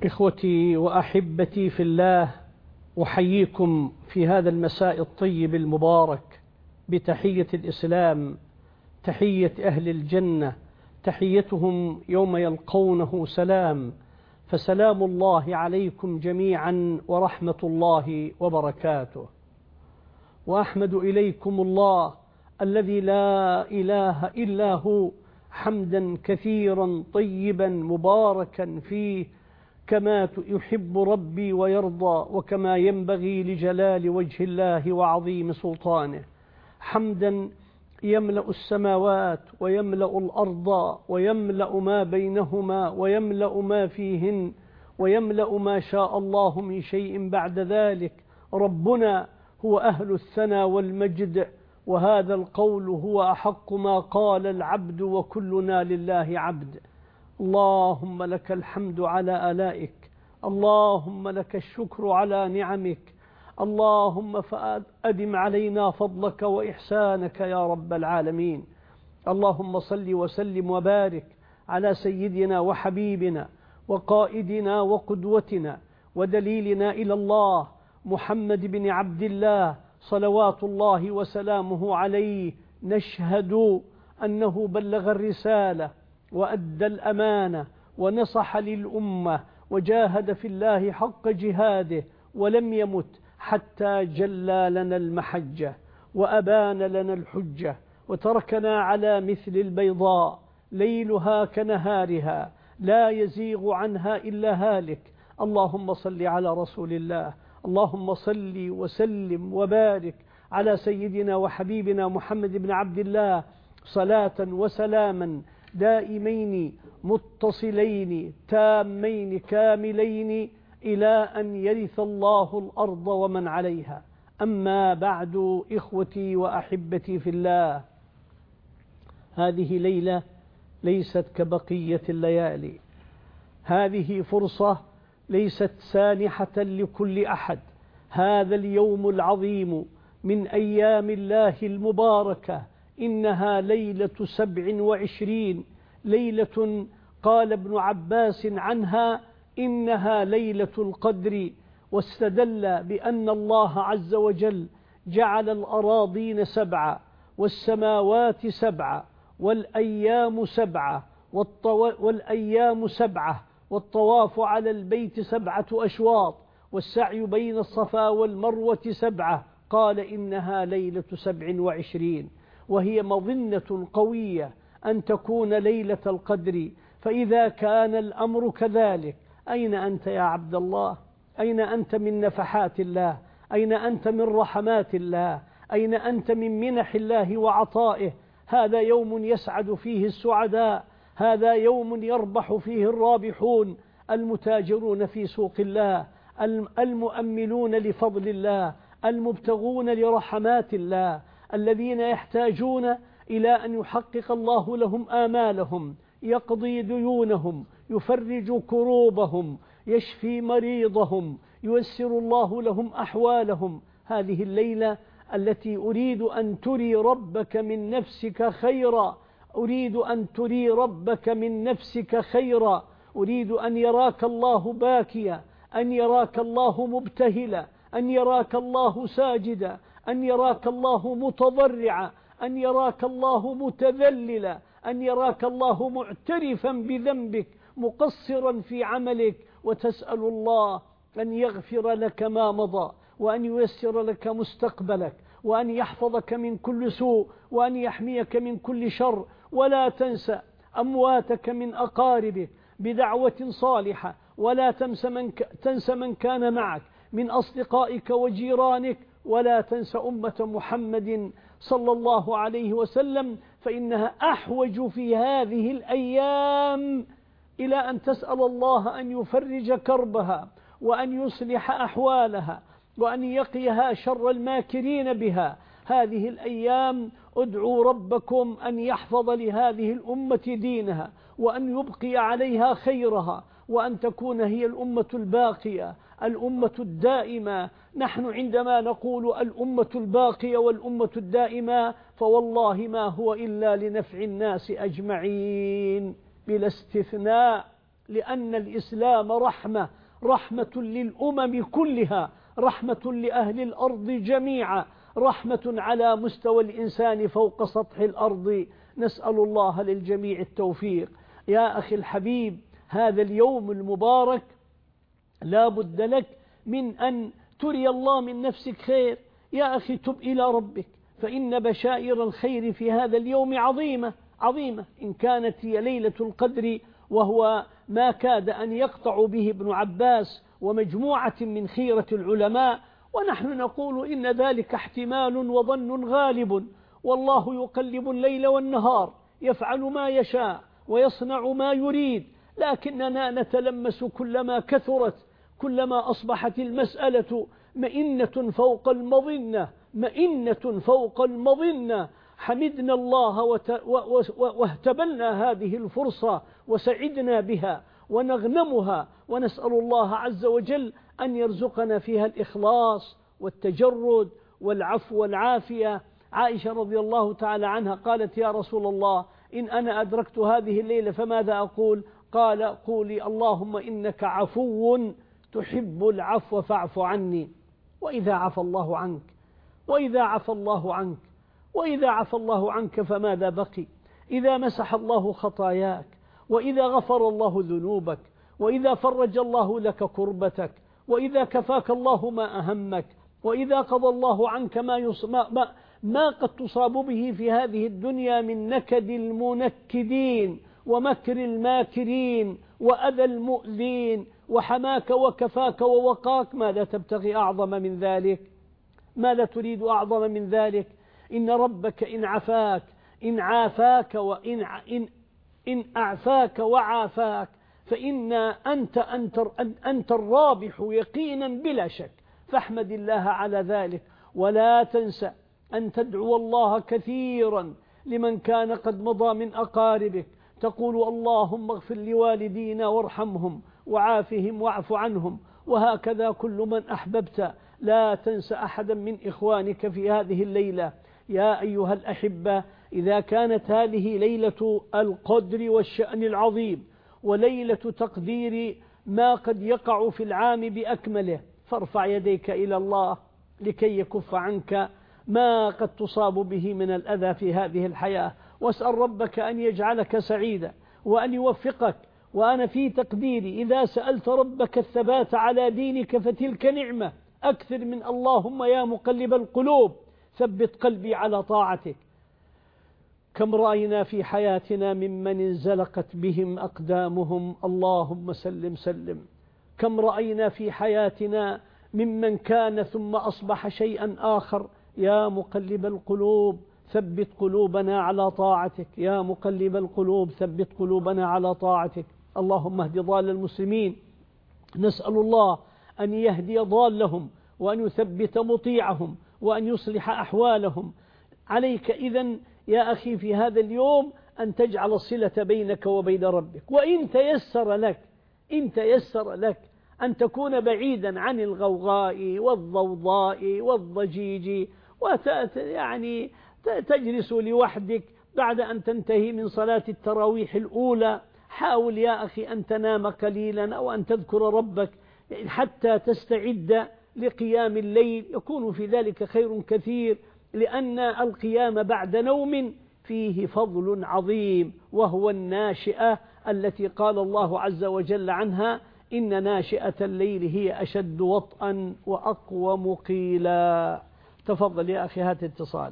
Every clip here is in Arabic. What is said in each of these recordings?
إخوتي وأحبتي في الله، أحييكم في هذا المساء الطيب المبارك بتحية الإسلام، تحية أهل الجنة، تحيتهم يوم يلقونه سلام، فسلام الله عليكم جميعا ورحمة الله وبركاته. وأحمد إليكم الله الذي لا إله إلا هو حمدا كثيرا طيبا مباركا فيه كما يحب ربي ويرضى وكما ينبغي لجلال وجه الله وعظيم سلطانه، حمدا يملأ السماوات ويملأ الأرض ويملأ ما بينهما ويملأ ما فيهن ويملأ ما شاء الله من شيء بعد ذلك. ربنا هو أهل الثنى والمجد، وهذا القول هو أحق ما قال العبد وكلنا لله عبد. اللهم لك الحمد على آلائك، اللهم لك الشكر على نعمك، اللهم فأدم علينا فضلك وإحسانك يا رب العالمين. اللهم صل وسلم وبارك على سيدنا وحبيبنا وقائدنا وقدوتنا ودليلنا إلى الله محمد بن عبد الله صلوات الله وسلامه عليه. نشهد أنه بلغ الرسالة وأدى الأمانة ونصح للأمة وجاهد في الله حق جهاده ولم يمت حتى جلى لنا المحجة وأبان لنا الحجة، وتركنا على مثل البيضاء ليلها كنهارها لا يزيغ عنها إلا هالك. اللهم صل على رسول الله، اللهم صل وسلم وبارك على سيدنا وحبيبنا محمد بن عبد الله صلاة وسلاما دائمين متصلين تامين كاملين إلى أن يرث الله الأرض ومن عليها. أما بعد، إخوتي وأحبتي في الله، هذه ليلة ليست كبقية الليالي، هذه فرصة ليست سانحة لكل أحد. هذا اليوم العظيم من أيام الله المباركة، إنها ليلة 27، ليلة قال ابن عباس عنها إنها ليلة القدر، واستدل بأن الله عز وجل جعل الأراضين 7 والسماوات 7 والأيام 7 والطواف على البيت 7 أشواط والسعي بين الصفا والمروة 7، قال إنها ليلة 27، وهي مظنة قوية أن تكون ليلة القدر. فإذا كان الأمر كذلك، أين أنت يا عبد الله؟ أين أنت من نفحات الله؟ أين أنت من رحمات الله؟ أين أنت من منح الله وعطائه؟ هذا يوم يسعد فيه السعداء، هذا يوم يربح فيه الرابحون، المتاجرون في سوق الله، المؤملون لفضل الله، المبتغون لرحمات الله، الذين يحتاجون إلى أن يحقق الله لهم آمالهم، يقضي ديونهم، يفرج كروبهم، يشفي مريضهم، ييسر الله لهم أحوالهم. هذه الليلة التي أريد أن تري ربك من نفسك خيرا، أريد أن تري ربك من نفسك خيرا، أريد أن يراك الله باكيا، أن يراك الله مبتهلا، أن يراك الله ساجدا، أن يراك الله متضرعا، أن يراك الله متذللا، أن يراك الله معترفا بذنبك مقصرا في عملك، وتسأل الله أن يغفر لك ما مضى، وأن ييسر لك مستقبلك، وأن يحفظك من كل سوء، وأن يحميك من كل شر. ولا تنسى أمواتك من أقاربك بدعوة صالحة، ولا تنسى من كان معك من أصدقائك وجيرانك، ولا تنسى أمة محمد صلى الله عليه وسلم، فإنها أحوج في هذه الأيام إلى أن تسأل الله أن يفرج كربها، وأن يصلح أحوالها، وأن يقيها شر الماكرين بها. هذه الأيام ادعوا ربكم أن يحفظ لهذه الأمة دينها، وأن يبقي عليها خيرها، وأن تكون هي الأمة الباقية، الأمة الدائمة. نحن عندما نقول الأمة الباقية والأمة الدائمة، فوالله ما هو إلا لنفع الناس أجمعين بلا استثناء. لأن الإسلام رحمة للأمم كلها، رحمة لأهل الأرض جميعا، رحمة على مستوى الإنسان فوق سطح الأرض. نسأل الله للجميع التوفيق. يا أخي الحبيب، هذا اليوم المبارك لا بد لك من أن تري الله من نفسك خير. يا أخي تب إلى ربك، فإن بشائر الخير في هذا اليوم عظيمة. إن كانت هي ليلة القدر، وهو ما كاد أن يقطع به ابن عباس ومجموعة من خيرة العلماء، ونحن نقول إن ذلك احتمال وظن غالب، والله يقلب الليل والنهار، يفعل ما يشاء ويصنع ما يريد، لكننا نتلمس كلما كثرت، كلما أصبحت المسألة مئنة فوق المظنة. حمدنا الله واهتبلنا هذه الفرصة وسعدنا بها ونغنمها، ونسأل الله عز وجل أن يرزقنا فيها الإخلاص والتجرد والعفو والعافية. عائشة رضي الله تعالى عنها قالت: يا رسول الله، إن أنا أدركت هذه الليلة فماذا أقول؟ قال: قولي اللهم إنك عفو تحب العفو فاعف عني. وإذا عفى الله عنك فماذا بقي؟ إذا مسح الله خطاياك، وإذا غفر الله ذنوبك، وإذا فرج الله لك كربتك، وإذا كفاك الله ما أهمك، وإذا قضى الله عنك ما قد تصاب به في هذه الدنيا من نكد المنكدين ومكر الماكرين وأذى المؤذين، وحماك وكفاك ووقاك، ماذا تبتغي أعظم من ذلك؟ ماذا تريد أعظم من ذلك؟ إن ربك إن أعفاك وعافاك فإن أنت الرابح يقينا بلا شك، فاحمد الله على ذلك. ولا تنسى أن تدعو الله كثيرا لمن كان قد مضى من أقاربك، تقول: اللهم اغفر لوالدينا وارحمهم وعافهم واعف عنهم، وهكذا كل من أحببت. لا تنسى أحدا من إخوانك في هذه الليلة. يا أيها الأحبة، إذا كانت هذه ليلة القدر والشأن العظيم، وليلة تقدير ما قد يقع في العام بأكمله، فارفع يديك إلى الله لكي يكف عنك ما قد تصاب به من الأذى في هذه الحياة، واسأل ربك أن يجعلك سعيدا وأن يوفقك. وأنا في تقديري إذا سألت ربك الثبات على دينك فتلك نعمة أكثر من اللهم يا مقلب القلوب ثبت قلبي على طاعتك. كم رأينا في حياتنا ممن انزلقت بهم أقدامهم، اللهم سلم سلم. كم رأينا في حياتنا ممن كان ثم أصبح شيئا آخر. يا مقلب القلوب ثبت قلوبنا على طاعتك، يا مقلب القلوب ثبت قلوبنا على طاعتك. اللهم اهد ضال المسلمين، نسأل الله أن يهدي ضالهم وأن يثبت مطيعهم وأن يصلح أحوالهم. عليك إذن يا أخي في هذا اليوم أن تجعل الصلة بينك وبين ربك، وإن تيسر لك أن تكون بعيدا عن الغوغاء والضوضاء والضجيج، يعني تجلس لوحدك بعد أن تنتهي من صلاة التراويح الأولى. حاول يا أخي أن تنام قليلا أو أن تذكر ربك حتى تستعد لقيام الليل، يكون في ذلك خير كثير، لأن القيام بعد نوم فيه فضل عظيم، وهو الناشئة التي قال الله عز وجل عنها: إن ناشئة الليل هي أشد وطئا وأقوم قيلا. تفضل يا أخي، هات اتصال.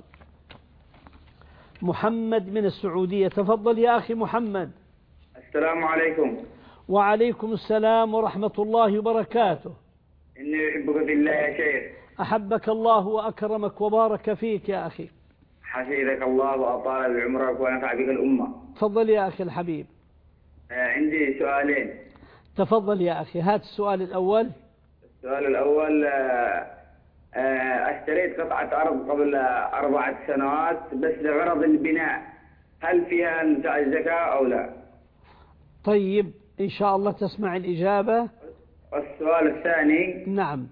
محمد من السعودية، تفضل يا أخي محمد. السلام عليكم. وعليكم السلام ورحمة الله وبركاته. إني أحبك في الله يا شيخ. أحبك الله وأكرمك وبارك فيك يا أخي. حفظك الله وأطال بعمرك ونفع بك الأمة. تفضل يا أخي الحبيب. عندي سؤالين. تفضل يا أخي، هات السؤال الأول. السؤال الأول، اشتريت قطعة أرض قبل 4 سنوات بس لغرض البناء، هل فيها ندفع الزكاة أو لا؟ طيب إن شاء الله تسمع الإجابة. والسؤال الثاني، نعم،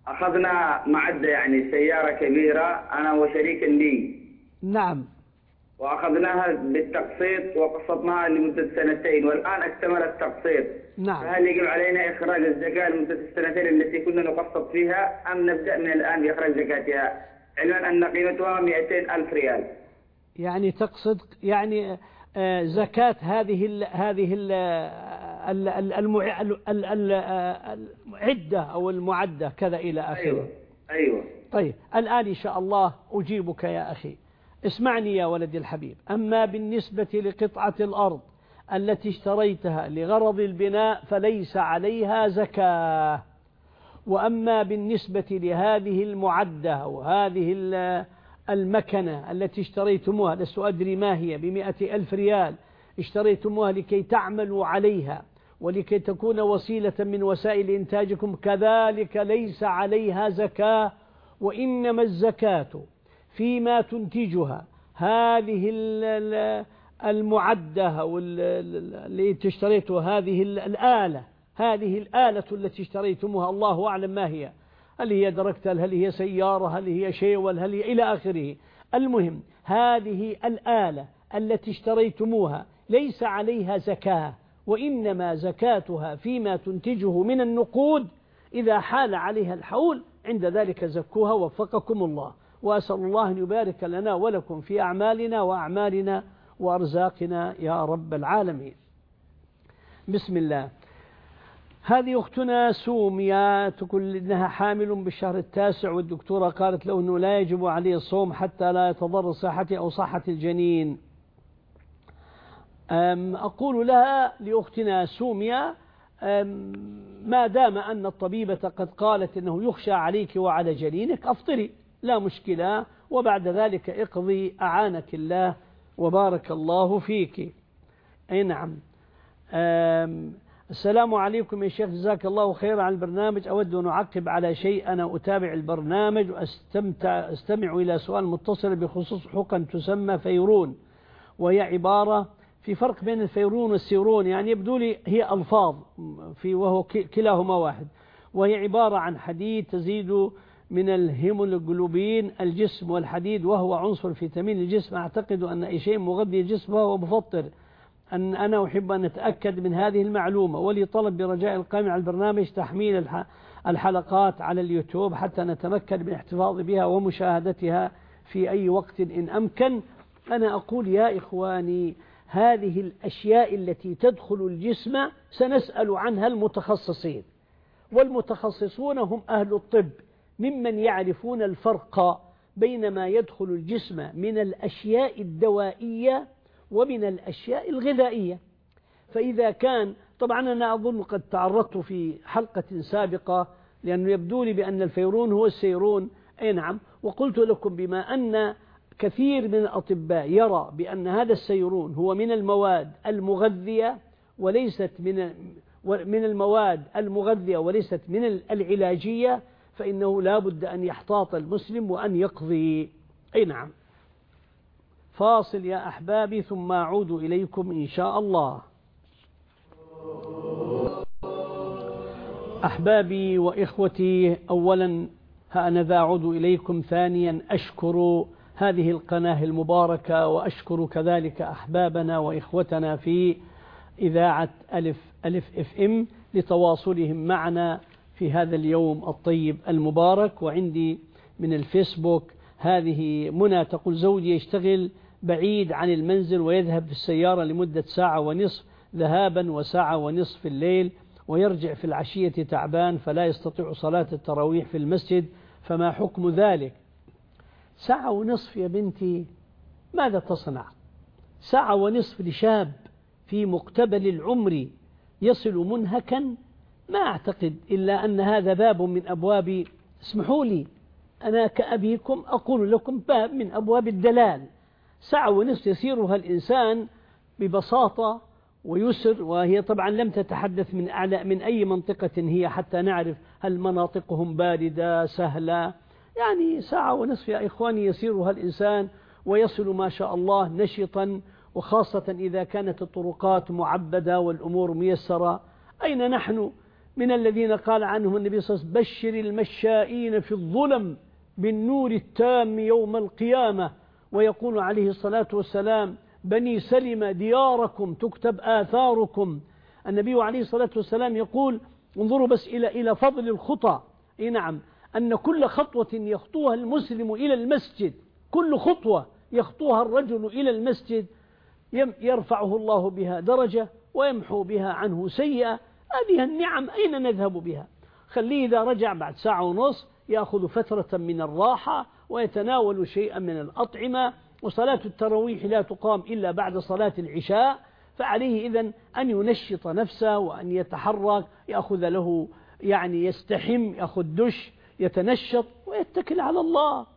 أخذنا معدة يعني سيارة كبيرة أنا وشريك لي. نعم. وأخذناها بالتقسيط وقسطناها لمدة سنتين، والآن اكتمل التقسيط. نعم. فهل يجب علينا إخراج الزكاة لمدة السنتين التي كنا نقسط فيها، أم نبدأ من الآن بإخراج زكاتها، علما أن قيمتها 200,000 ريال؟ يعني تقصد يعني زكاة هذه المعدة أو المعدة كذا إلى آخره. أيوة. طيب الآن إن شاء الله أجيبك يا أخي. اسمعني يا ولدي الحبيب. أما بالنسبة لقطعة الأرض التي اشتريتها لغرض البناء فليس عليها زكاة. وأما بالنسبة لهذه المعدة وهذه المكنة التي اشتريتموها، لست أدري ما هي، ب100,000 ريال اشتريتموها لكي تعملوا عليها ولكي تكون وسيلة من وسائل إنتاجكم، كذلك ليس عليها زكاة. وإنما الزكاة فيما تنتجها هذه المعدة أو اللي تشتريتها، هذه الآلة التي اشتريتموها، الله أعلم ما هي، هل هي دركتل، هل هي سيارة، هل هي شيول، هل هي إلى آخره. المهم هذه الآلة التي اشتريتموها ليس عليها زكاة، وإنما زكاتها فيما تنتجه من النقود. إذا حال عليها الحول عند ذلك زكوها وفقكم الله. وأسأل الله أن يبارك لنا ولكم في أعمالنا وأعمالنا وأرزاقنا يا رب العالمين. بسم الله. هذه أختنا سوميا تقول إنها حامل بالشهر التاسع، والدكتورة قالت له أنه لا يجب عليه الصوم حتى لا يتضرر صحته أو صحة الجنين. أقول لها لأختنا سوميا ما دام أن الطبيبة قد قالت أنه يخشى عليك وعلى جنينك أفطري، لا مشكلة، وبعد ذلك اقضي أعانك الله وبارك الله فيك. أي نعم. السلام عليكم يا شيخ، جزاك الله خيرا على البرنامج. أود أن أعقب على شيء. أنا أتابع البرنامج وأستمع إلى سؤال متصل بخصوص حقن تسمى فيرون، وهي عبارة في فرق بين الفيرون والسيرون، يعني يبدو لي هي ألفاظ وهو كلاهما واحد، وهي عبارة عن حديد تزيد من الهيموجلوبين الجسم، والحديد وهو عنصر فيتامين الجسم. أعتقد أن أي شيء مغذي الجسم وهو مفطر. أنا أحب أن أتأكد من هذه المعلومة، ولي طلب برجاء القائم على البرنامج تحميل الحلقات على اليوتيوب حتى نتمكن من الاحتفاظ بها ومشاهدتها في أي وقت إن أمكن. أنا أقول يا إخواني، هذه الأشياء التي تدخل الجسم سنسأل عنها المتخصصين، والمتخصصون هم أهل الطب، ممن يعرفون الفرق بين ما يدخل الجسم من الأشياء الدوائية ومن الأشياء الغذائية. فإذا كان طبعا أنا أظن قد تعرضت في حلقة سابقة، لأنه يبدو لي بأن الفيرون هو السيرون. أي نعم. وقلت لكم بما أن كثير من الأطباء يرى بأن هذا السيرون هو من المواد المغذية وليست من المواد المغذية وليست من العلاجية، فإنه لا بد أن يحتاط المسلم وأن يقضي. أي نعم. فاصل يا أحبابي ثم أعود إليكم إن شاء الله. أحبابي وإخوتي، أولا هأنذا أعود إليكم. ثانيا أشكر هذه القناة المباركة، وأشكر كذلك أحبابنا وإخوتنا في إذاعة ألف FM لتواصلهم معنا في هذا اليوم الطيب المبارك. وعندي من الفيسبوك هذه منى تقول: زوجي يشتغل بعيد عن المنزل ويذهب في السيارة لمدة 1.5 ساعة ذهابا و1.5 ساعة في الليل، ويرجع في العشية تعبان فلا يستطيع صلاة التراويح في المسجد، فما حكم ذلك؟ 1.5 ساعة يا بنتي، ماذا تصنع؟ 1.5 ساعة لشاب في مقتبل العمر يصل منهكا؟ ما أعتقد إلا أن هذا باب من أبواب، اسمحوا لي أنا كأبيكم أقول لكم، باب من أبواب الدلال. 1.5 ساعة يسيرها الإنسان ببساطة ويسر، وهي طبعا لم تتحدث من أي منطقة هي حتى نعرف هل مناطقهم باردة سهلة. يعني 1.5 ساعة يا إخواني يسيرها الإنسان ويصل ما شاء الله نشطا، وخاصة إذا كانت الطرقات معبدة والأمور ميسرة. أين نحن من الذين قال عنهم النبي صلى الله عليه وسلم: بشر المشائين في الظلم بالنور التام يوم القيامة، ويقول عليه الصلاة والسلام: بني سلم دياركم تكتب آثاركم. النبي عليه الصلاة والسلام يقول: انظروا بس إلى فضل الخطى. نعم، أن كل خطوة يخطوها المسلم إلى المسجد، كل خطوة يخطوها الرجل إلى المسجد يرفعه الله بها درجة ويمحو بها عنه سيئة. هذه النعم أين نذهب بها؟ خليه إذا رجع بعد ساعة ونصف يأخذ فترة من الراحة ويتناول شيئا من الأطعمة، وصلاة التراويح لا تقام إلا بعد صلاة العشاء، فعليه إذن أن ينشط نفسه وأن يتحرك، يأخذ له يستحم، يأخذ دش، يتنشط ويتكل على الله.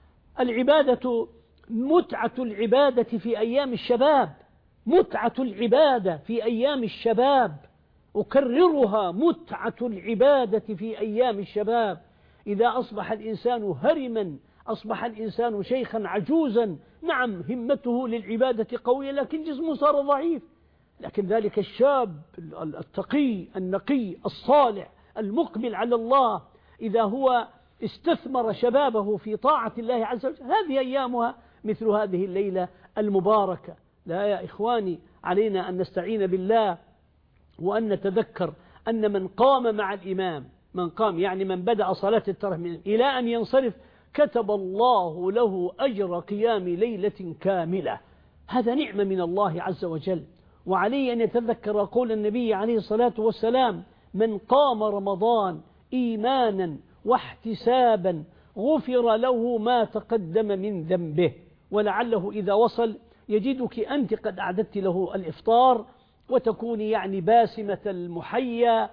العبادة متعة العبادة في أيام الشباب، متعة العبادة في أيام الشباب، أكررها: متعة العبادة في أيام الشباب. إذا أصبح الإنسان هرما، أصبح الإنسان شيخا عجوزا، نعم همته للعبادة قوية لكن جسمه صار ضعيف. لكن ذلك الشاب التقي النقي الصالح المقبل على الله، إذا هو استثمر شبابه في طاعة الله عز وجل، هذه أيامها مثل هذه الليلة المباركة. لا يا إخواني، علينا أن نستعين بالله وأن نتذكر أن من قام مع الإمام، من قام من بدأ صلاة التراويح إلى أن ينصرف، كتب الله له أجر قيام ليلة كاملة. هذا نعمة من الله عز وجل. وعليه أن يتذكر قول النبي عليه الصلاة والسلام: من قام رمضان إيمانا واحتسابا غفر له ما تقدم من ذنبه. ولعله إذا وصل يجدك أنت قد أعددت له الإفطار، وتكوني باسمة المحيا،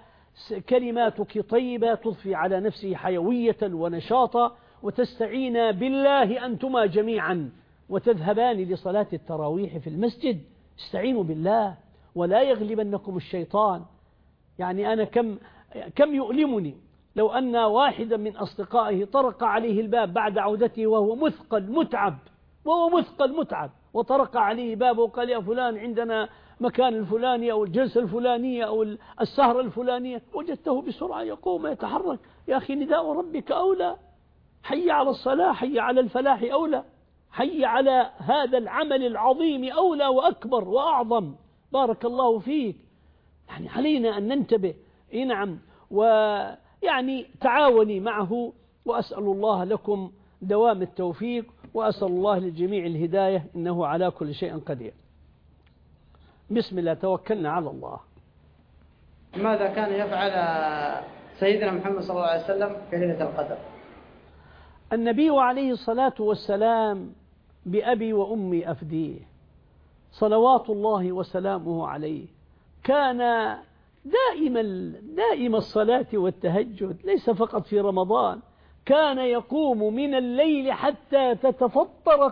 كلماتك طيبة تضفي على نفسه حيوية ونشاطا، وتستعين بالله أنتما جميعا وتذهبان لصلاة التراويح في المسجد. استعينوا بالله ولا يغلبنكم الشيطان. أنا كم يؤلمني لو أن واحدا من أصدقائه طرق عليه الباب بعد عودته وهو مثقل متعب، وطرق عليه بابه وقال: يا فلان عندنا مكان الفلاني أو الجلسة الفلانية أو السهرة الفلانية، وجدته بسرعة يقوم يتحرك. يا أخي، نداء ربك أولى، حي على الصلاة، حي على الفلاح أولى، حي على هذا العمل العظيم أولى وأكبر وأعظم. بارك الله فيك. علينا أن ننتبه. نعم، تعاوني معه، وأسأل الله لكم دوام التوفيق، وأسأل الله للجميع الهداية، إنه على كل شيء قدير. بسم الله، توكلنا على الله. ماذا كان يفعل سيدنا محمد صلى الله عليه وسلم في ليلة القدر؟ النبي عليه الصلاة والسلام بأبي وأمي أفديه، صلوات الله وسلامه عليه، كان دائم الصلاة والتهجد، ليس فقط في رمضان، كان يقوم من الليل حتى تتفطر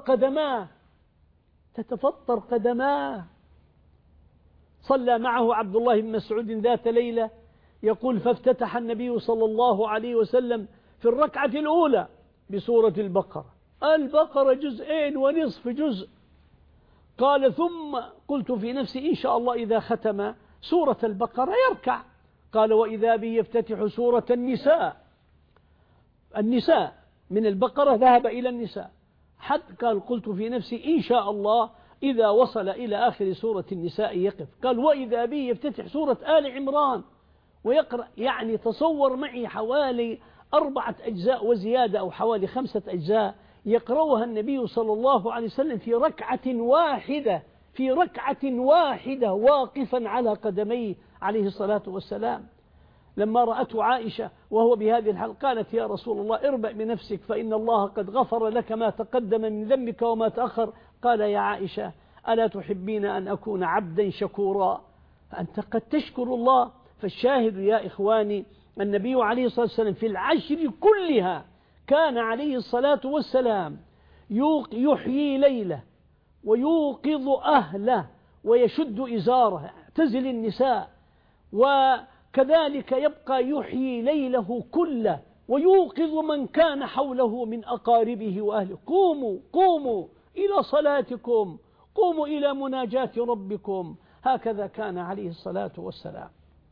قدماه. صلى معه عبد الله بن مسعود ذات ليلة، يقول: فافتتح النبي صلى الله عليه وسلم في الركعة الأولى بسورة البقرة 2.5 جزء. قال: ثم قلت في نفسي إن شاء الله إذا ختم سورة البقرة يركع. قال: وإذا بي يفتتح سورة النساء من البقرة ذهب إلى النساء، قال: قلت في نفسي إن شاء الله إذا وصل إلى آخر سورة النساء يقف. قال: وإذا بي يفتتح سورة آل عمران ويقرأ. تصور معي حوالي 4 أجزاء وزيادة، أو حوالي 5 أجزاء يقرأها النبي صلى الله عليه وسلم في ركعة واحدة واقفا على قدميه عليه الصلاة والسلام. لما رأته عائشة وهو بهذه الحال قالت: يا رسول الله، اربع بنفسك فإن الله قد غفر لك ما تقدم من ذنبك وما تأخر. قال: يا عائشة، ألا تحبين أن أكون عبدا شكورا؟ فأنت قد تشكر الله. فالشاهد يا إخواني، النبي عليه الصلاة والسلام في العشر كلها كان عليه الصلاة والسلام يحيي ليله ويوقظ أهله ويشد إزاره، يعتزل النساء، وكذلك يبقى يحيي ليله كله ويوقظ من كان حوله من أقاربه وأهله: قوموا إلى صلاتكم، قوموا إلى مناجاة ربكم. هكذا كان عليه الصلاة والسلام.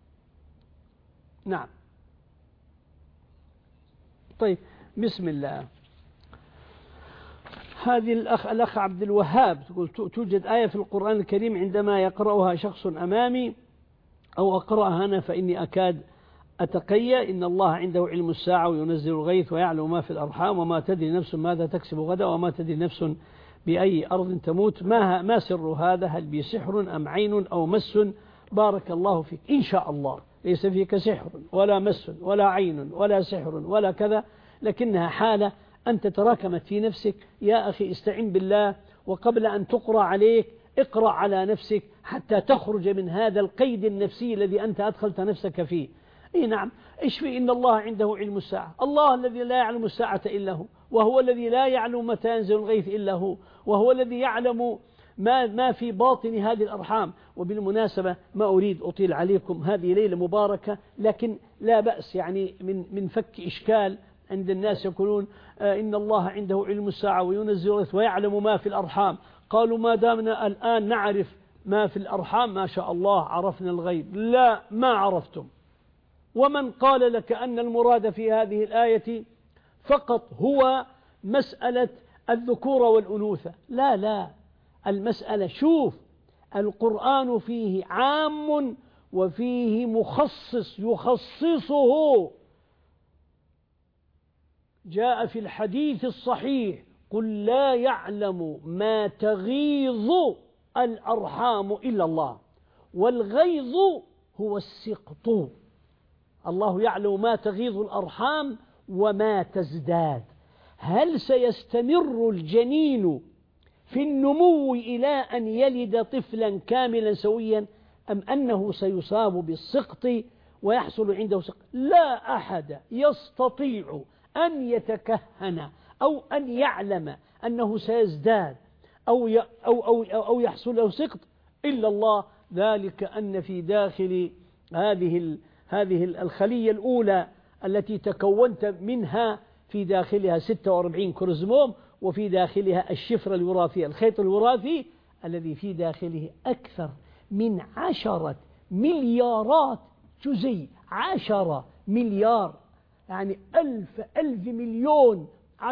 نعم. طيب، بسم الله. هذه الأخ عبد الوهاب تقول توجد آية في القرآن الكريم عندما يقرأها شخص أمامي أو أقرأها أنا فإني أكاد أتقيأ إن الله عنده علم الساعة وينزل الغيث ويعلم ما في الأرحام وما تدري نفس ماذا تكسب غدا وما تدري نفس بأي أرض تموت. ما سر هذا؟ هل بي سحر أم عين أو مس؟ بارك الله فيك. إن شاء الله ليس فيك سحر ولا مس ولا عين ولا سحر ولا كذا، لكنها حالة أنت تراكمت في نفسك. يا أخي استعن بالله، وقبل أن تقرأ عليك اقرأ على نفسك حتى تخرج من هذا القيد النفسي الذي أنت أدخلت نفسك فيه. إيه نعم، إشفي إن الله عنده علم الساعة، الله الذي لا يعلم الساعة إلا هو، وهو الذي لا يعلم متى ينزل الغيث إلا هو، وهو الذي يعلم ما في باطن هذه الأرحام. وبالمناسبة ما أريد أطيل عليكم، هذه ليلة مباركة، لكن لا بأس يعني من فك إشكال عند الناس يقولون إن الله عنده علم الساعة وينزل الغيث ويعلم ما في الأرحام. قالوا ما دامنا الآن نعرف ما في الأرحام ما شاء الله عرفنا الغيب. لا، ما عرفتم. ومن قال لك أن المراد في هذه الآية فقط هو مسألة الذكورة والأنوثة؟ لا، المسألة شوف، القرآن فيه عام وفيه مخصص يخصصه. جاء في الحديث الصحيح قل لا يعلم ما تغيظ الأرحام إلا الله، والغيظ هو السقط. الله يعلم ما تغيظ الأرحام وما تزداد. هل سيستمر الجنين في النمو إلى أن يلد طفلا كاملا سويا، أم أنه سيصاب بالسقط ويحصل عنده سقط؟ لا أحد يستطيع أن يتكهن أو أن يعلم أنه سيزداد أو يحصل له سقط إلا الله. ذلك أن في داخل هذه الخلية الأولى التي تكونت منها في داخلها 46 كروموسوم، وفي داخلها الشفرة الوراثية، الخيط الوراثي الذي في داخله أكثر من 10 مليارات جزيء. 10 مليار يعني 1000 مليون،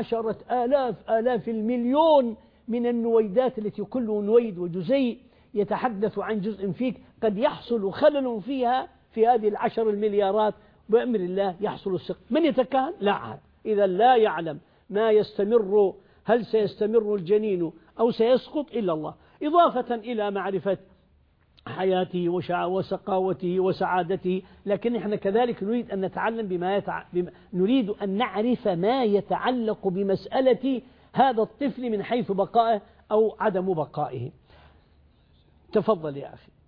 10,000 المليون من النويدات التي كل نويد وجزيء يتحدث عن جزء فيك. قد يحصل خلل فيها في هذه 10 المليارات، بأمر الله يحصل السقط. من يتكهن؟ لا أحد. إذا لا يعلم ما يستمر، هل سيستمر الجنين أو سيسقط إلا الله، إضافة إلى معرفة حياته وسقاوته وسعادته. لكن إحنا كذلك نريد أن نتعلم نريد أن نعرف ما يتعلق بمسألة هذا الطفل من حيث بقائه أو عدم بقائه. تفضل يا أخي.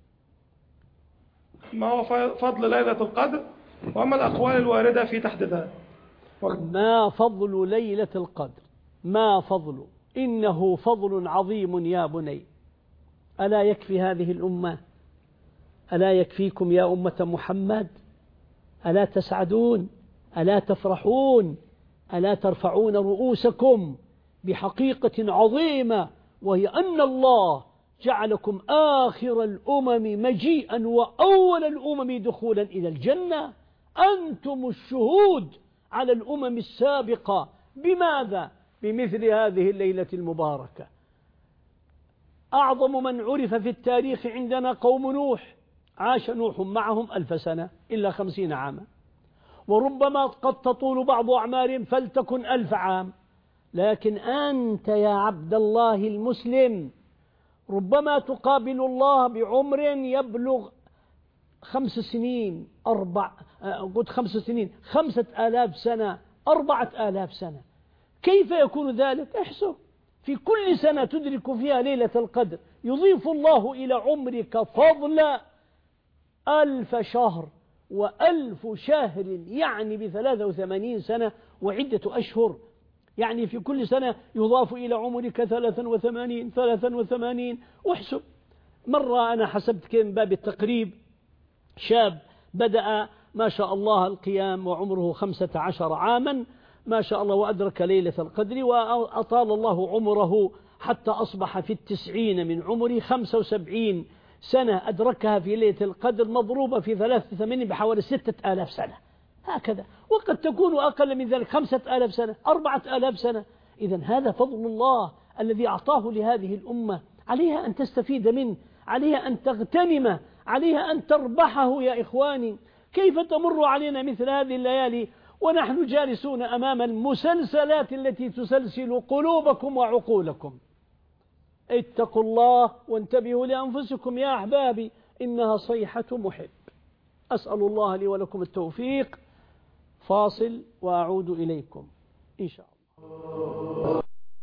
ما هو فضل ليلة القدر، وما الأقوال الواردة في تحديدها؟ ما فضل ليلة القدر؟ ما فضل؟ إنه فضل عظيم يا بني. ألا يكفي هذه الأمة؟ ألا يكفيكم يا أمة محمد؟ ألا تسعدون؟ ألا تفرحون؟ ألا ترفعون رؤوسكم بحقيقة عظيمة، وهي أن الله جعلكم آخر الأمم مجيئا وأول الأمم دخولا إلى الجنة. أنتم الشهود على الأمم السابقة. بماذا؟ بمثل هذه الليلة المباركة. أعظم من عرف في التاريخ عندنا قوم نوح، عاش نوح معهم 1000 سنة إلا 50 عاما، وربما قد تطول بعض أعمارهم فلتكن 1000 عام. لكن أنت يا عبد الله المسلم ربما تقابل الله بعمر يبلغ 5 سنين، 5000 سنة، 4000 سنة. كيف يكون ذلك؟ احسب في كل سنة تدرك فيها ليلة القدر يضيف الله إلى عمرك فضل 1000 شهر، و1000 شهر يعني ب83 سنة وعدة أشهر. يعني في كل سنة يضاف إلى عمرك 83. واحسب. مرة أنا حسبت من باب التقريب، شاب بدأ ما شاء الله القيام وعمره 15 عاما ما شاء الله، وأدرك ليلة القدر، وأطال الله عمره حتى أصبح في 90 من عمره، 75 سنة أدركها في ليلة القدر مضروبة في 83 بحوالي 6000 سنة هكذا. وقد تكون أقل من ذلك، 5000 سنة، 4000 سنة. إذن هذا فضل الله الذي أعطاه لهذه الأمة عليها أن تستفيد منه، عليها أن تغتنمه، عليها أن تربحه. يا إخواني، كيف تمر علينا مثل هذه الليالي ونحن جالسون أمام المسلسلات التي تسلسل قلوبكم وعقولكم؟ اتقوا الله وانتبهوا لأنفسكم يا أحبابي، إنها صيحة محب. أسأل الله لي ولكم التوفيق. فاصل وأعود إليكم إن شاء الله.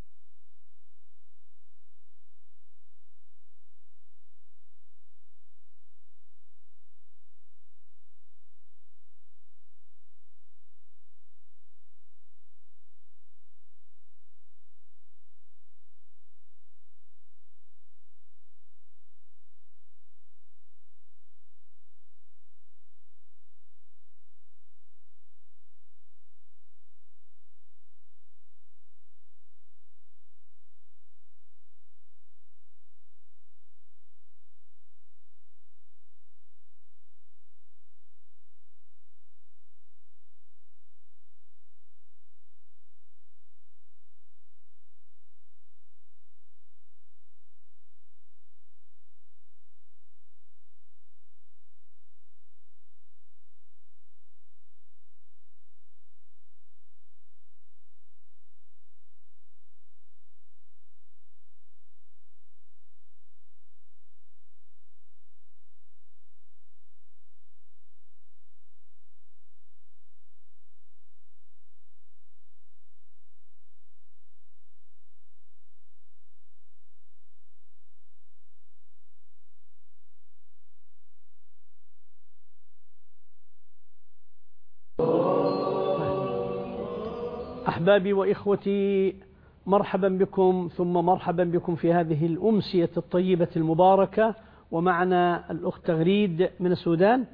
أحبابي وإخوتي، مرحبا بكم ثم مرحبا بكم في هذه الأمسية الطيبة المباركة. ومعنا الأخت غريد من السودان.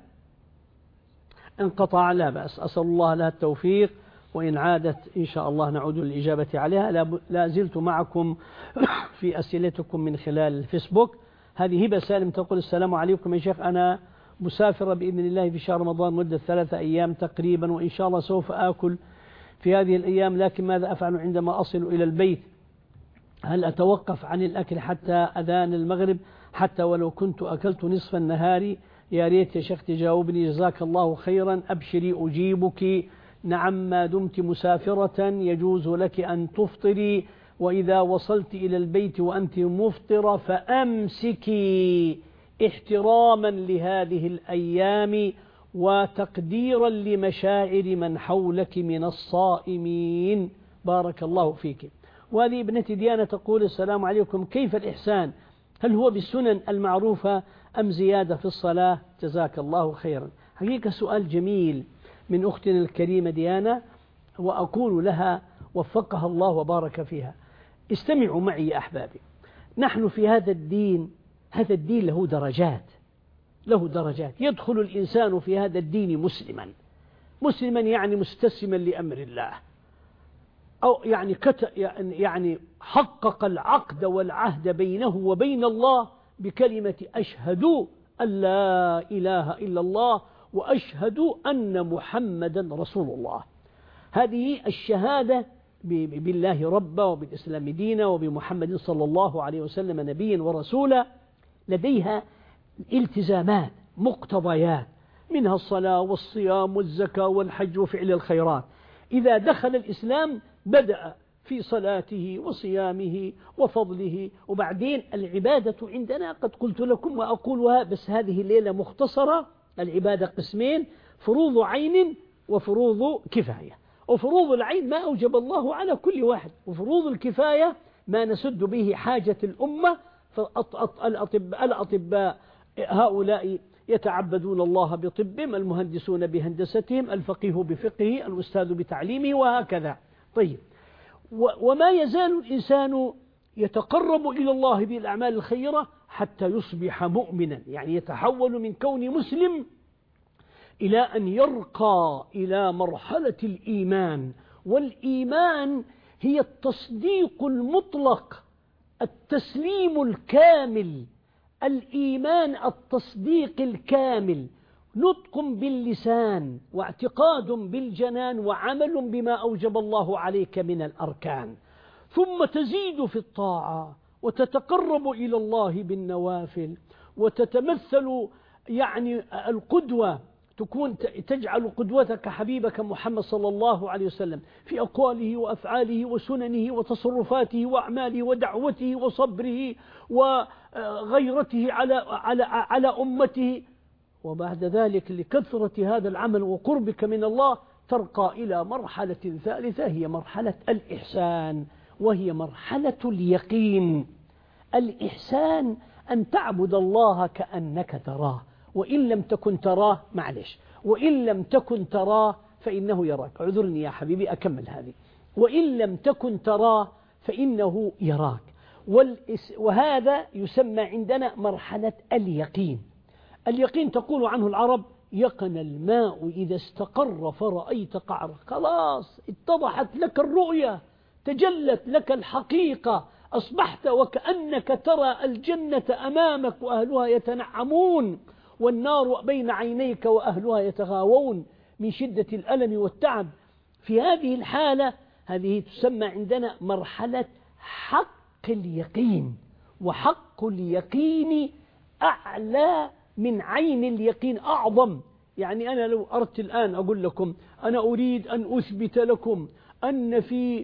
انقطع، لا بأس، أسأل الله لها التوفيق، وإن عادت إن شاء الله نعود للإجابة عليها. لا زلت معكم في أسئلتكم من خلال الفيسبوك. هذه هبة سالم تقول: السلام عليكم يا شيخ، أنا مسافرة بإذن الله في شهر رمضان مدة 3 أيام تقريبا، وإن شاء الله سوف آكل في هذه الأيام، لكن ماذا أفعل عندما أصل إلى البيت؟ هل أتوقف عن الأكل حتى أذان المغرب حتى ولو كنت أكلت نصف النهار؟ يا ريت يا شيخ تجاوبني، جزاك الله خيرا. أبشري أجيبك. نعم، ما دمت مسافرة يجوز لك أن تفطري، وإذا وصلت إلى البيت وأنت مفطرة فأمسكي احتراما لهذه الأيام وتقديرا لمشاعر من حولك من الصائمين. بارك الله فيك. وهذه ابنتي ديانة تقول: السلام عليكم، كيف الإحسان؟ هل هو بالسنن المعروفة أم زيادة في الصلاة؟ جزاك الله خيرا. حقيقة سؤال جميل من أختنا الكريمة ديانة، وأقول لها وفقها الله وبارك فيها. استمعوا معي يا أحبابي، نحن في هذا الدين له درجات، له درجات. يدخل الإنسان في هذا الدين مسلما يعني مستسلما لأمر الله، أو يعني حقق العقد والعهد بينه وبين الله بكلمة أشهد أن لا إله إلا الله وأشهد أن محمدا رسول الله. هذه الشهادة بالله ربا وبالإسلام دينا وبمحمد صلى الله عليه وسلم نبيا ورسولا لديها التزامات، مقتضيات، منها الصلاة والصيام والزكاة والحج وفعل الخيرات. إذا دخل الإسلام بدأ في صلاته وصيامه وفضله. وبعدين العبادة عندنا قد قلت لكم وأقولها، بس هذه الليلة مختصرة. العبادة قسمين: فروض عين وفروض كفاية. وفروض العين ما أوجب الله على كل واحد، وفروض الكفاية ما نسد به حاجة الأمة. الأطباء هؤلاء يتعبدون الله بطبهم، المهندسون بهندستهم، الفقيه بفقهه، الأستاذ بتعليمه، وهكذا. طيب، وما يزال الإنسان يتقرب إلى الله بالأعمال الخيرة حتى يصبح مؤمنا، يعني يتحول من كون مسلم إلى أن يرقى إلى مرحلة الإيمان. والإيمان هي التصديق المطلق، التسليم الكامل. الإيمان التصديق الكامل، نطق باللسان واعتقاد بالجنان وعمل بما أوجب الله عليك من الأركان. ثم تزيد في الطاعة وتتقرب إلى الله بالنوافل وتتمثل يعني القدوة، تجعل قدوتك حبيبك محمد صلى الله عليه وسلم في أقواله وأفعاله وسننه وتصرفاته وأعماله ودعوته وصبره وغيرته على أمته. وبعد ذلك لكثرة هذا العمل وقربك من الله ترقى إلى مرحلة ثالثة، هي مرحلة الإحسان، وهي مرحلة اليقين. الإحسان أن تعبد الله كأنك تراه، وإن لم تكن تراه معلش، وإن لم تكن تراه فإنه يراك. اعذرني يا حبيبي أكمل هذه. وإن لم تكن تراه فإنه يراك. وهذا يسمى عندنا مرحلة اليقين. اليقين تقول عنه العرب: يقن الماء إذا استقر فرأيت قعره. خلاص اتضحت لك الرؤية، تجلت لك الحقيقة، أصبحت وكأنك ترى الجنة أمامك وأهلها يتنعمون، والنار بين عينيك وأهلها يتغاوون من شدة الألم والتعب. في هذه الحالة هذه تسمى عندنا مرحلة حق اليقين. وحق اليقين أعلى من عين اليقين، أعظم. يعني أنا لو أردت الآن أقول لكم أنا أريد أن أثبت لكم أن في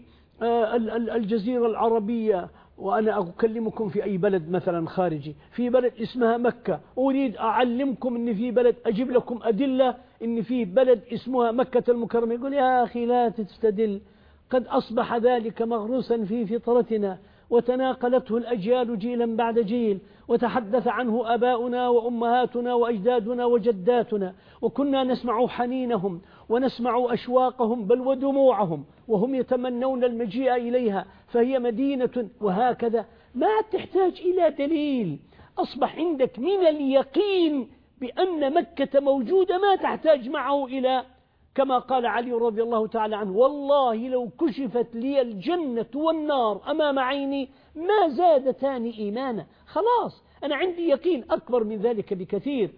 الجزيرة العربية، وأنا أكلمكم في أي بلد مثلا خارجي، في بلد اسمها مكة، أريد أعلمكم أن في بلد، أجيب لكم أدلة أن في بلد اسمها مكة المكرمة، يقول يا أخي لا تستدل، قد أصبح ذلك مغروسا في فطرتنا وتناقلته الأجيال جيلا بعد جيل، وتحدث عنه أباؤنا وأمهاتنا وأجدادنا وجداتنا، وكنا نسمع حنينهم ونسمع أشواقهم بل ودموعهم وهم يتمنون المجيء إليها، فهي مدينة. وهكذا ما تحتاج إلى دليل، أصبح عندك من اليقين بأن مكة موجودة، ما تحتاج معه إلى، كما قال علي رضي الله تعالى عنه: والله لو كشفت لي الجنة والنار أمام عيني ما زادتاني إيمانا. خلاص أنا عندي يقين أكبر من ذلك بكثير.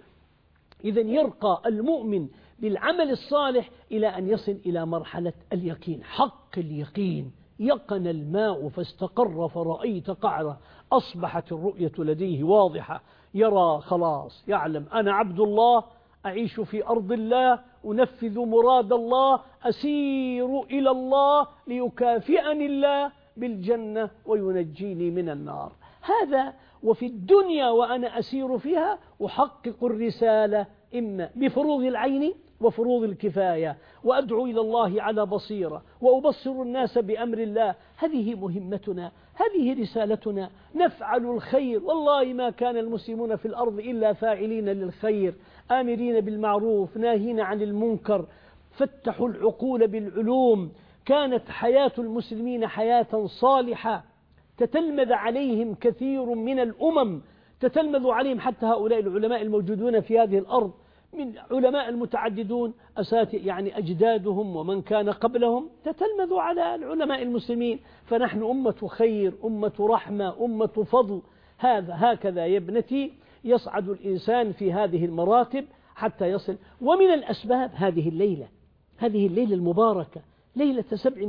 إذن يرقى المؤمن بالعمل الصالح إلى أن يصل إلى مرحلة اليقين، حق اليقين. يقن الماء فاستقر فرأيت قعره، أصبحت الرؤية لديه واضحة، يرى خلاص، يعلم أنا عبد الله، أعيش في أرض الله، أنفذ مراد الله، أسير إلى الله ليكافئني الله بالجنة وينجيني من النار. هذا وفي الدنيا وأنا أسير فيها أحقق الرسالة إما بفروض العين وفروض الكفاية، وأدعو إلى الله على بصيرة، وأبصر الناس بأمر الله. هذه مهمتنا، هذه رسالتنا، نفعل الخير. والله ما كان المسلمون في الأرض إلا فاعلين للخير، آمرين بالمعروف ناهين عن المنكر، فتحوا العقول بالعلوم. كانت حياة المسلمين حياة صالحة، تتلمذ عليهم كثير من الأمم، تتلمذ عليهم حتى هؤلاء العلماء الموجودون في هذه الأرض، من علماء المتعددون يعني أجدادهم ومن كان قبلهم تتلمذ على العلماء المسلمين. فنحن أمة خير، أمة رحمة، أمة فضل. هكذا يا ابنتي يصعد الإنسان في هذه المراتب حتى يصل. ومن الأسباب هذه الليلة المباركة، ليلة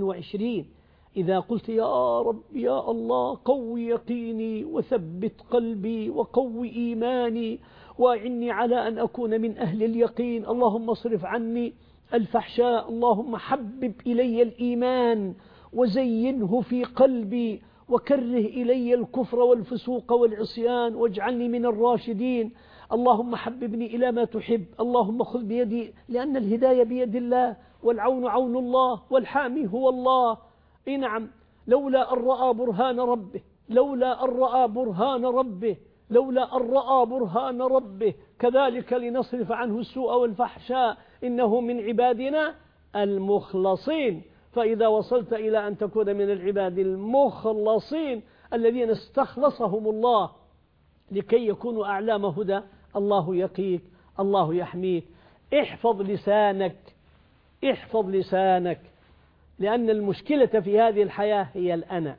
27، إذا قلت يا رب يا الله قوي يقيني وثبت قلبي وقوي إيماني وأعني على أن أكون من أهل اليقين، اللهم اصرف عني الفحشاء، اللهم حبب إلي الإيمان وزينه في قلبي، وكره إلي الكفر والفسوق والعصيان واجعلني من الراشدين، اللهم حببني إلى ما تحب، اللهم خذ بيدي، لأن الهداية بيد الله والعون عون الله والحامي هو الله. نعم، لولا أن رأى برهان ربه، لولا أن رأى برهان ربه، لولا أن رأى برهان ربه، كذلك لنصرف عنه السوء والفحشاء، إنه من عبادنا المخلصين. فإذا وصلت إلى أن تكون من العباد المخلصين الذين استخلصهم الله لكي يكونوا أعلام هدى، الله يقيك، الله يحميك. احفظ لسانك، احفظ لسانك، لأن المشكلة في هذه الحياة هي الأنا،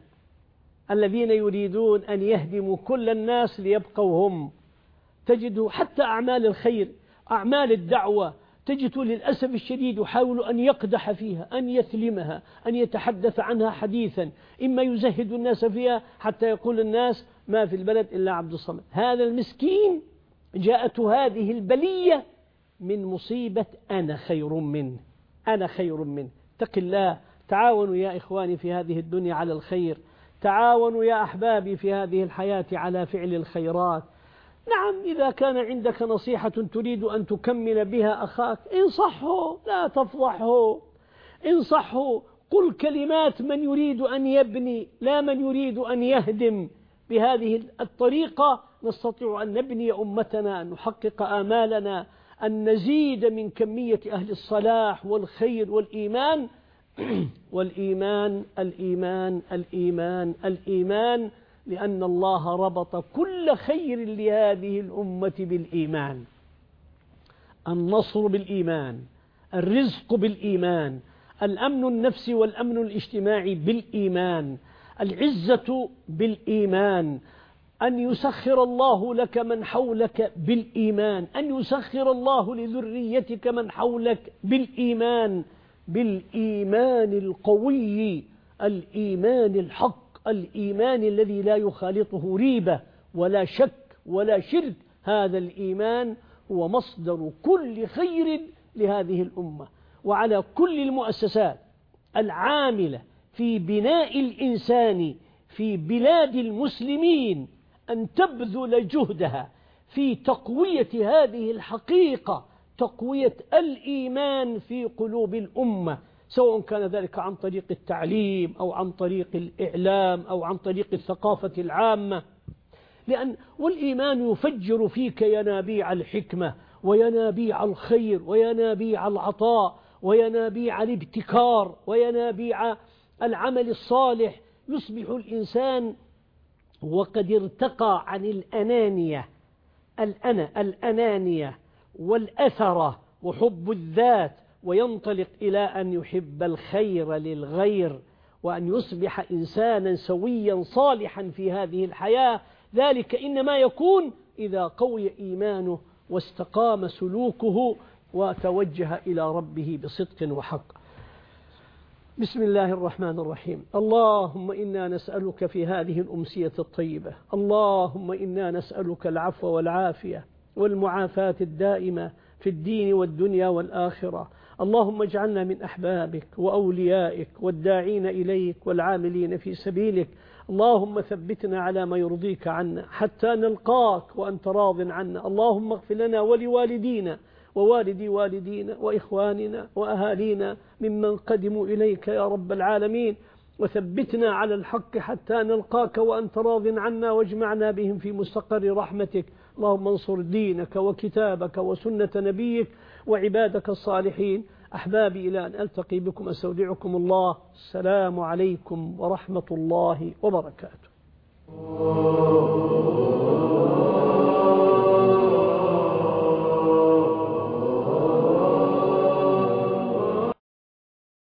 الذين يريدون أن يهدموا كل الناس ليبقوا هم. تجد حتى أعمال الخير، أعمال الدعوة، تجد للأسف الشديد يحاول أن يقدح فيها، أن يثلمها، أن يتحدث عنها حديثا، إما يزهد الناس فيها حتى يقول الناس ما في البلد إلا عبد الصمد. هذا المسكين جاءت هذه البلية من مصيبة أنا خير منه، أنا خير منه. اتق الله، تعاونوا يا إخواني في هذه الدنيا على الخير، تعاونوا يا أحبابي في هذه الحياة على فعل الخيرات. نعم، إذا كان عندك نصيحة تريد أن تكمل بها أخاك انصحه، لا تفضحه، انصحه، قل كلمات من يريد أن يبني لا من يريد أن يهدم. بهذه الطريقة نستطيع أن نبني أمتنا، أن نحقق آمالنا، أن نزيد من كمية أهل الصلاح والخير والإيمان. والإيمان الإيمان الإيمان الإيمان، لأن الله ربط كل خير لهذه الأمة بالإيمان. النصر بالإيمان، الرزق بالإيمان، الأمن النفسي والأمن الاجتماعي بالإيمان، العزة بالإيمان، أن يسخر الله لك من حولك بالإيمان، أن يسخر الله لذريتك من حولك بالإيمان، بالإيمان القوي، الإيمان الحق، الإيمان الذي لا يخالطه ريبة ولا شك ولا شرك. هذا الإيمان هو مصدر كل خير لهذه الأمة. وعلى كل المؤسسات العاملة في بناء الإنسان في بلاد المسلمين أن تبذل جهدها في تقوية هذه الحقيقة، تقوية الإيمان في قلوب الأمة، سواء كان ذلك عن طريق التعليم أو عن طريق الإعلام أو عن طريق الثقافة العامة. والإيمان يفجر فيك ينابيع الحكمة وينابيع الخير وينابيع العطاء وينابيع الابتكار وينابيع العمل الصالح. يصبح الإنسان وقد ارتقى عن الأنانية والأثرة وحب الذات، وينطلق إلى أن يحب الخير للغير، وأن يصبح إنسانا سويا صالحا في هذه الحياة. ذلك إنما يكون إذا قوي إيمانه واستقام سلوكه وتوجه إلى ربه بصدق وحق. بسم الله الرحمن الرحيم. اللهم إنا نسألك في هذه الأمسية الطيبة، اللهم إنا نسألك العفو والعافية والمعافاة الدائمة في الدين والدنيا والآخرة. اللهم اجعلنا من أحبابك وأوليائك والداعين إليك والعاملين في سبيلك. اللهم ثبتنا على ما يرضيك عنا حتى نلقاك وأنت راض عنا. اللهم اغفر لنا ولوالدينا ووالدي والدينا وإخواننا وأهالينا ممن قدموا إليك يا رب العالمين، وثبتنا على الحق حتى نلقاك وأنت راض عنا، واجمعنا بهم في مستقر رحمتك. اللهم انصر دينك وكتابك وسنة نبيك وعبادك الصالحين. أحبابي، إلى أن ألتقي بكم أستودعكم الله. السلام عليكم ورحمة الله وبركاته.